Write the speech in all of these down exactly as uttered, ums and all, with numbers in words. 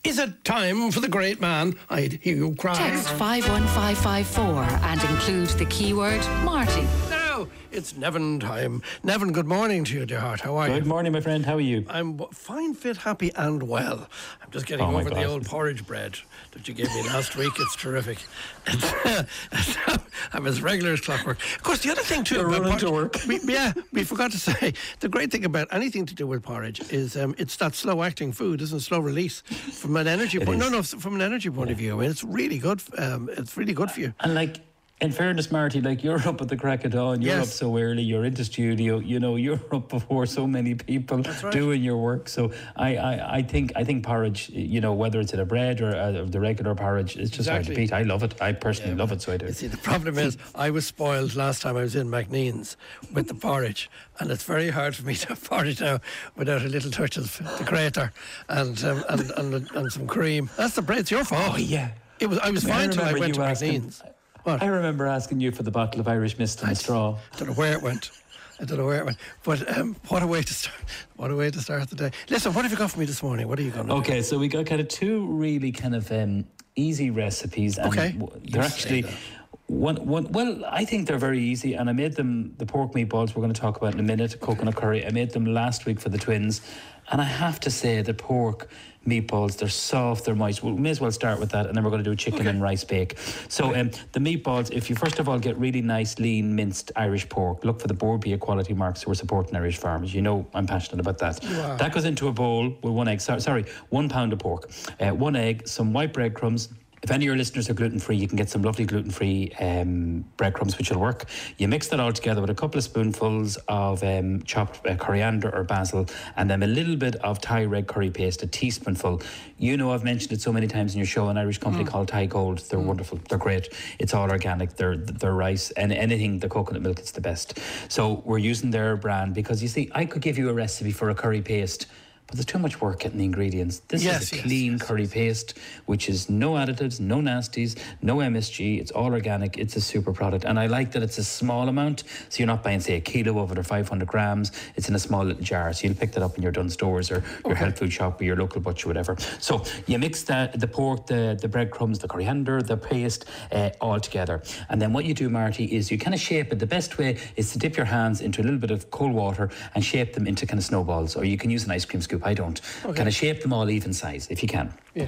Is it time for the great man? I'd hear you cry. Text five one five five four and include the keyword Marty. Now it's Nevin time. Nevin, good morning to you, dear heart. How are you? Good morning, my friend. How are you? I'm fine, fit, happy, and well. I'm just getting Oh, over my the God. old porridge bread that you gave me last week. It's terrific. I'm as regular as clockwork. Of course, the other thing too You're about running to porridge- work. We, yeah, we forgot to say the great thing about anything to do with porridge is um, it's that slow-acting food, isn't it? Slow release from an energy point. No, is. no, from an energy point of view. I mean, it's really good. Um, it's really good for you. And like, in fairness, Marty, like you're up at the crack of dawn, you're Yes. up so early, you're into studio, you know, you're up before so many people right. doing your work. So I, I, I think I think porridge, you know, whether it's in a bread or uh, the regular porridge, it's just hard to Exactly. beat. I love it. I personally Yeah, love it, so I do. You see, the problem is I was spoiled last time I was in McNean's with the porridge, and it's very hard for me to have porridge now without a little touch of the grater and um, and, and and some cream. That's the bread. It's your fault. Oh, yeah. It was. I was I fine till I remember went to you asking- McNean's. What? I remember asking you for the bottle of Irish mist and a straw. I don't know where it went. I don't know where it went. But um, what a way to start! What a way to start the day. Listen, what have you got for me this morning? What are you going to Okay, so we got kind of two really kind of um, easy recipes. And Okay. w- You they're say actually that. one, one. Well, I think they're very easy, and I made them the pork meatballs we're going to talk about in a minute. Coconut curry. I made them last week for the twins, and I have to say the pork meatballs, they're soft, they're moist. We may as well start with that, and then we're going to do a chicken Okay. and rice bake. So um, the meatballs, if you first of all get really nice, lean, minced Irish pork, look for the Borbia quality marks who are supporting Irish farmers. You know I'm passionate about that. are. That goes into a bowl with one egg, sorry, sorry one pound of pork, uh, one egg, some white breadcrumbs. If any of your listeners are gluten-free, you can get some lovely gluten-free um, breadcrumbs, which will work. You mix that all together with a couple of spoonfuls of um, chopped uh, coriander or basil, and then a little bit of Thai red curry paste, a teaspoonful. You know I've mentioned it so many times in your show, an Irish company called Thai Gold. They're wonderful. They're great. It's all organic. They're, they're rice, and anything, the coconut milk, it's the best. So we're using their brand because, you see, I could give you a recipe for a curry paste, but there's too much work getting the ingredients. This Yes, is a yes, clean yes, curry paste, which is no additives, no nasties, no M S G. It's all organic. It's a super product. And I like that it's a small amount. So you're not buying, say, a kilo of it or five hundred grams. It's in a small little jar. So you'll pick that up in your Dunnes stores or your health food shop or your local butcher, whatever. So you mix the, the pork, the, the breadcrumbs, the coriander, the paste, uh, all together. And then what you do, Marty, is you kind of shape it. The best way is to dip your hands into a little bit of cold water and shape them into kind of snowballs. Or you can use an ice cream scoop. I don't. Kind of shape them all even size, if you can. Yeah.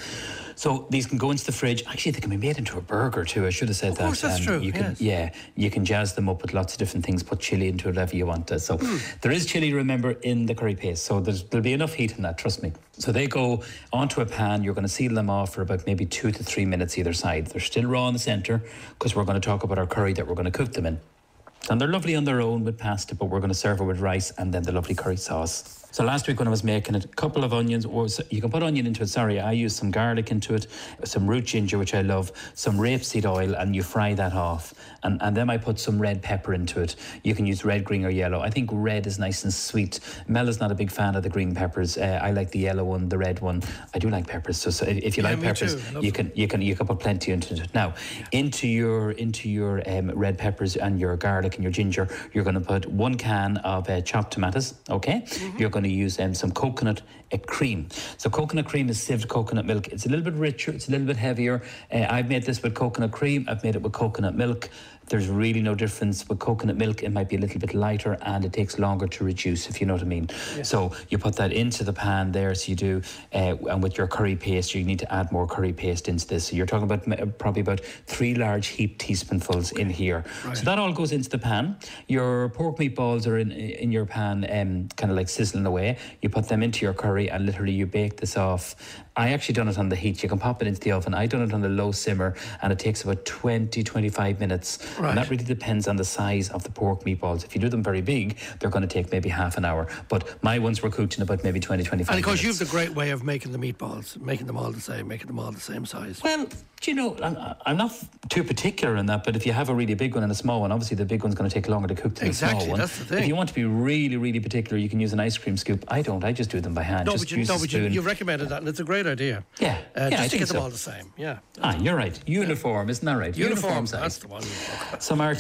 So these can go into the fridge. Actually, they can be made into a burger too. I should have said Of that. course, that's true, You can, yes. yeah, you can jazz them up with lots of different things. Put chili into it, whatever you want. To. So there is chili, remember, in the curry paste. So there's, there'll be enough heat in that. Trust me. So they go onto a pan. You're going to seal them off for about maybe two to three minutes either side. They're still raw in the centre because we're going to talk about our curry that we're going to cook them in. And they're lovely on their own with pasta, but we're going to serve it with rice and then the lovely curry sauce. So last week when I was making it, a couple of onions, or s- you can put onion into it, sorry, I used some garlic into it, some root ginger, which I love, some rapeseed oil, and you fry that off. And, and then I put some red pepper into it. You can use red, green or yellow. I think red is nice and sweet. Mel is not a big fan of the green peppers. Uh, I like the yellow one, the red one. I do like peppers. So, so if you Yeah, like me peppers, too. I love you them. can you can you can put plenty into it. Now, into your into your um, red peppers and your garlic and your ginger, you're going to put one can of uh, chopped tomatoes. Okay, you're going to use um, some coconut uh, cream. So coconut cream is sieved coconut milk. It's a little bit richer. It's a little bit heavier. Uh, I've made this with coconut cream. I've made it with coconut milk. There's really no difference with coconut milk. It might be a little bit lighter and it takes longer to reduce, if you know what I mean. Yeah. So you put that into the pan there, so you do, uh, and with your curry paste, you need to add more curry paste into this. So you're talking about m- probably about three large heaped teaspoonfuls in here. Right. So that all goes into the pan. Your pork meatballs are in in your pan, um, kind of like sizzling away. You put them into your curry and literally you bake this off. I actually done it on the heat. You can pop it into the oven. I done it on the low simmer and it takes about twenty, twenty-five minutes. Right. And that really depends on the size of the pork meatballs. If you do them very big, they're going to take maybe half an hour. But my ones were cooked in about maybe twenty, twenty-five And of course, minutes. you've the great way of making the meatballs, making them all the same, making them all the same size. Well, do you know, I'm, I'm not too particular in that, but if you have a really big one and a small one, obviously the big one's going to take longer to cook than Exactly, the small one. that's the thing. If you want to be really, really particular, you can use an ice cream scoop. I don't. I just do them by hand. No, just but, you, use no, a but you, spoon. you've recommended that, and it's a great idea. Yeah, Uh, yeah, just I to think get them so. all the same. Yeah. Ah, you're right. Uniform, isn't that right? Uniform, size. that's the one. So, Marty,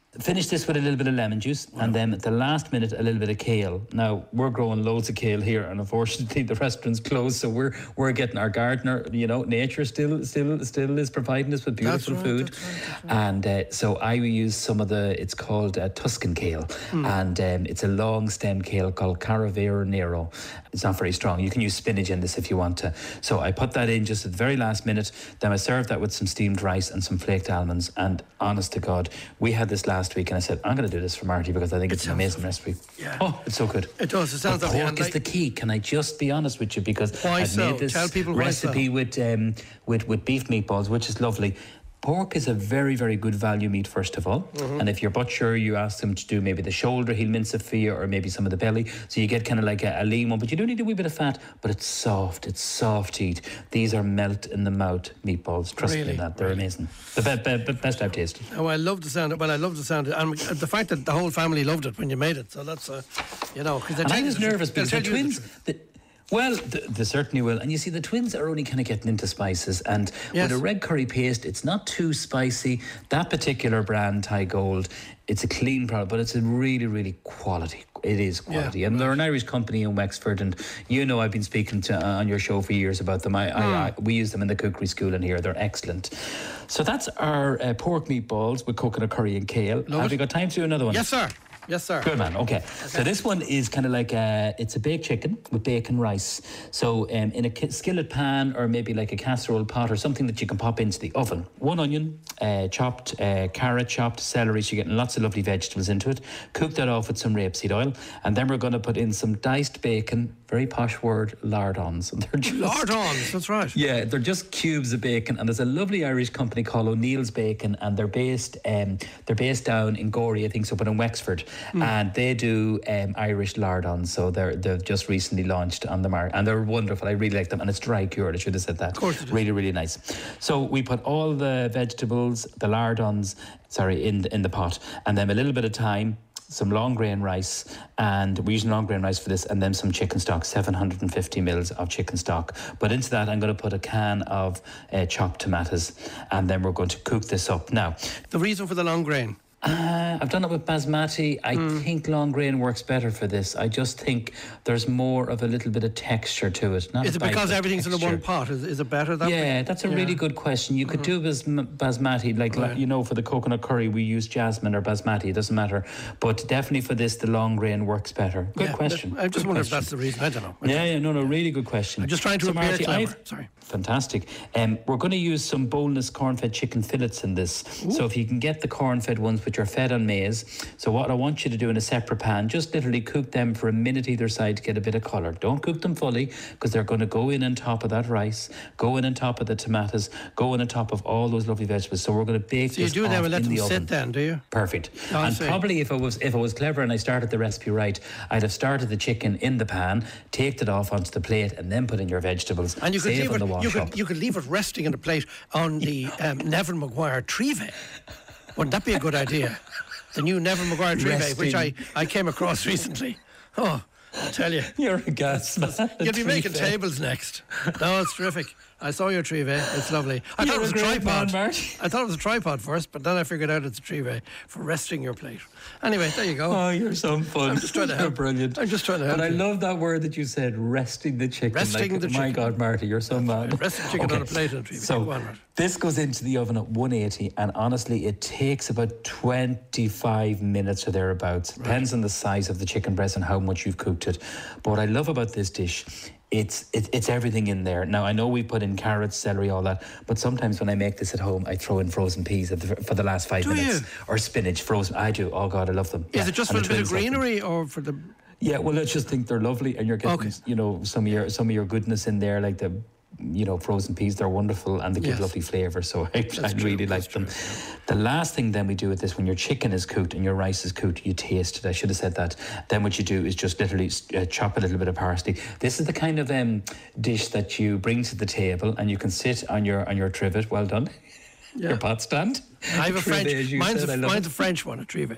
Finish this with a little bit of lemon juice, wow. and then at the last minute, a little bit of kale. Now, we're growing loads of kale here, and unfortunately, the restaurant's closed, so we're we're getting our gardener. You know, nature still still still is providing us with beautiful that's right, food, that's right, that's right. and uh, so I use some of the. It's called uh, Tuscan kale, mm. and um, it's a long stem kale called Caravera Nero. It's not very strong. You can use spinach in this if you want to. So I put that in just at the very last minute. Then I served that with some steamed rice and some flaked almonds. And honest to God, we had this last week, and I said, I'm going to do this for Marty because I think it's an amazing recipe. Yeah. Oh, it's so good. It does. It sounds but like pork is like, the key. Can I just be honest with you? Because why I've so? made this Tell people recipe why so. with, um, with, with beef meatballs, which is lovely. Pork is a very, very good value meat, first of all. Mm-hmm. And if your butcher, you ask them to do maybe the shoulder, he'll mince it for you, or maybe some of the belly. So you get kind of like a, a lean one, but you do need a wee bit of fat, but it's soft. It's soft to eat. These are melt in the mouth meatballs. Trust really? me on that. They're really? amazing. The be- be- best I've tasted. Oh, I love the sound. Well, I love the sound. And the fact that the whole family loved it when you made it. So that's, uh, you know. And I was nervous because the twins... The the, Well, th- they certainly will. And you see, the twins are only kind of getting into spices. And yes. with a red curry paste, it's not too spicy. That particular brand, Thai Gold, it's a clean product, but it's a really, really quality. It is quality. Yeah, and right. They're an Irish company in Wexford. And you know, I've been speaking to uh, on your show for years about them. I, mm. I, I We use them in the cookery school in here. They're excellent. So that's our uh, pork meatballs with coconut curry and kale. Love Have it. you got time to do another one? Yes, sir. Yes, sir. Good man. Okay. okay. So this one is kind of like a, it's a baked chicken with bacon rice. So um, in a skillet pan or maybe like a casserole pot or something that you can pop into the oven. One onion, uh, chopped, uh, carrot chopped, celery. So you're getting lots of lovely vegetables into it. Cook that off with some rapeseed oil, and then we're going to put in some diced bacon. Very posh word, lardons. And they're just, lardons. That's right. Yeah, they're just cubes of bacon. And there's a lovely Irish company called O'Neill's Bacon, and they're based um, they're based down in Gorey, I think so, but in Wexford. Mm. And they do um, Irish lardons, so they're they've just recently launched on the market, and they're wonderful. I really like them, and it's dry cured. I should have said that. Of course, it is. Really, really nice. So we put all the vegetables, the lardons, sorry, in the, in the pot, and then a little bit of thyme, some long grain rice, and we're using long grain rice for this, and then some chicken stock, seven hundred fifty mils of chicken stock. But into that, I'm going to put a can of uh, chopped tomatoes, and then we're going to cook this up. Now, the reason for the long grain? Uh, I've done it with basmati. I mm. think long grain works better for this. I just think there's more of a little bit of texture to it. Not is it because everything's texture. in the one pot? Is, is it better that Yeah, way? that's a yeah. really good question. You could mm-hmm. do bas- basmati, like, right. you know, for the coconut curry, we use jasmine or basmati. It doesn't matter. But definitely for this, the long grain works better. Good yeah, question. I just good wonder question. if that's the reason. I don't know. I yeah, don't yeah, no, no, really good question. I'm just trying to so appear Marty, clever. I've, Sorry. Fantastic. Um, we're going to use some boneless corn-fed chicken fillets in this. Ooh. So if you can get the corn-fed ones, which are fed on maize. So what I want you to do in a separate pan, just literally cook them for a minute either side to get a bit of colour. Don't cook them fully, because they're going to go in on top of that rice, go in on top of the tomatoes, go in on top of all those lovely vegetables. So we're going to bake so this you do them and let in them the sit oven. then, do you? Perfect. Oh, and see. probably if I was if I was clever and I started the recipe right, I'd have started the chicken in the pan, taked it off onto the plate, and then put in your vegetables. And you could save leave on it. the wash You could, up. you could leave it resting in a plate on the um, Neville Maguire Trivet. Wouldn't that be a good idea? The new Neville Maguire Trivet, which I, I came across recently. Oh, I tell you. You're a gas man. You'll be making tables next. No, it's terrific. I saw your Trivet. It's lovely. I You're thought it was a, a great tripod. man, Marty. I thought it was a tripod first, but then I figured out it's a Trivet for resting your plate. Anyway, there you go. Oh, you're so fun. I'm just trying to help. You're brilliant. I'm just trying to help. But I you. love that word that you said, resting the chicken. Resting like, the my chicken. God, Marty, you're so mad. Right. Resting chicken okay. on a plate and Trivet. So Go on, Marty. this goes into the oven at one eighty, and honestly, it takes about twenty-five minutes or thereabouts. Right. Depends on the size of the chicken breast and how much you've cooked it. But what I love about this dish, It's it, it's everything in there. Now, I know we put in carrots, celery, all that, but sometimes when I make this at home, I throw in frozen peas at the, for the last five do minutes. You? Or spinach, frozen. I do. Oh, God, I love them. Is yeah. it just and for a bit of twins love them. greenery or for the... Yeah, well, I just think they're lovely, and you're getting, Okay. you know, some of your some of your goodness in there, like the, you know, frozen peas. They're wonderful, and they give Yes. lovely flavour. So I, I true, really like that's them. true. The last thing then we do with this, when your chicken is cooked and your rice is cooked, you taste it. I should have said that. Then what you do is just literally uh, chop a little bit of parsley. This is the kind of um, dish that you bring to the table, and you can sit on your on your trivet. Well done. Yeah. Your pot stand. I have a Trivet, French... as you Mine's, said, a, I love mine's it. a French one, a Trivet.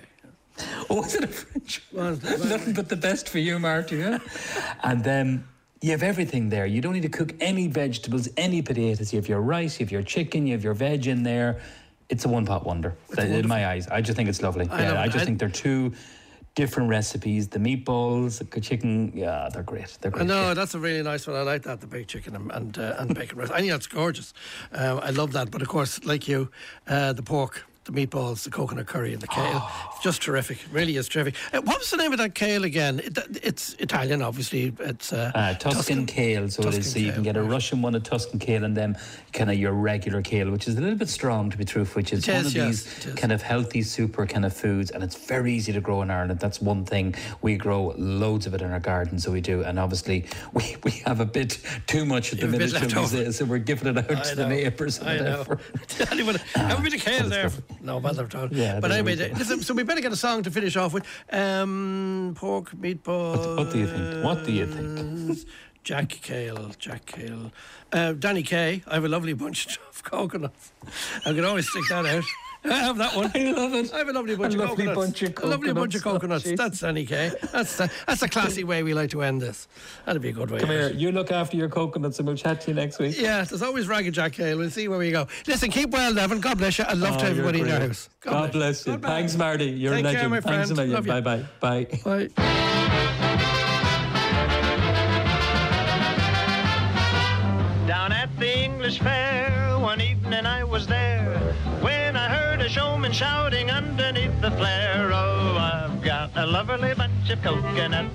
Oh, is it a French? Well, Nothing but the best for you, Marty. Yeah? And then you have everything there. You don't need to cook any vegetables, any potatoes. You have your rice, you have your chicken, you have your veg in there. it's a one-pot wonder in my eyes. I just think it's lovely. I yeah, know, I just I- think they're two different recipes. The meatballs, the chicken, yeah, they're great. They're great. No, yeah. that's a really nice one. I like that, the baked chicken and and, uh, and bacon roast. I think that's gorgeous. Um, I love that. But of course, like you, uh, the pork, the meatballs, the coconut curry, and the kale. Oh. It's just terrific. Really is terrific. Uh, what was the name of that kale again? It, it's Italian, obviously. It's uh, Uh, Tuscan, Tuscan kale, so Tuscan it is. So you kale, can get a right. Russian one, a Tuscan kale, and then kind of your regular kale, which is a little bit strong, to be truthful. Which is It one is, of yes, these it is. kind of healthy, super kind of foods, and it's very easy to grow in Ireland. That's one thing we grow loads of it in our garden, so we do. And obviously, we, we have a bit too much at the You have a minute, bit shall we left say, over. so we're giving it out I to the know. neighbours. and I know. whatever. Anyone have a bit of kale there? No bother at all. Yeah, but there anyway, we go. listen, so we better get a song to finish off with. Um, pork, meatballs. What, what do you think? What do you think? Jack Cale, Jack Cale. Uh, Danny Kay, I have a lovely bunch of coconuts. I can always stick that out. I have that one. I love it. I have a lovely bunch A of lovely coconuts. bunch of A lovely bunch of coconuts. coconuts. Oh, jeez. That's Danny Kay. That's the, that's a classy way we like to end this. That'd be a good way. Come out. here, you look after your coconuts, and we'll chat to you next week. Yeah, there's always Ragged Jack Cale. We'll see where we go. Listen, keep well, Devon. God bless you. I love to Oh, have you're everybody in your great. house. God, bless you. Goodbye. Thanks, Marty. You're Take a care, legend. my Thanks a friend. million. Love you. Bye bye. Bye. Bye. Down at the English fair, one evening I was there, when I heard a showman shouting underneath the flare, oh, I've got a lovely bunch of coconuts.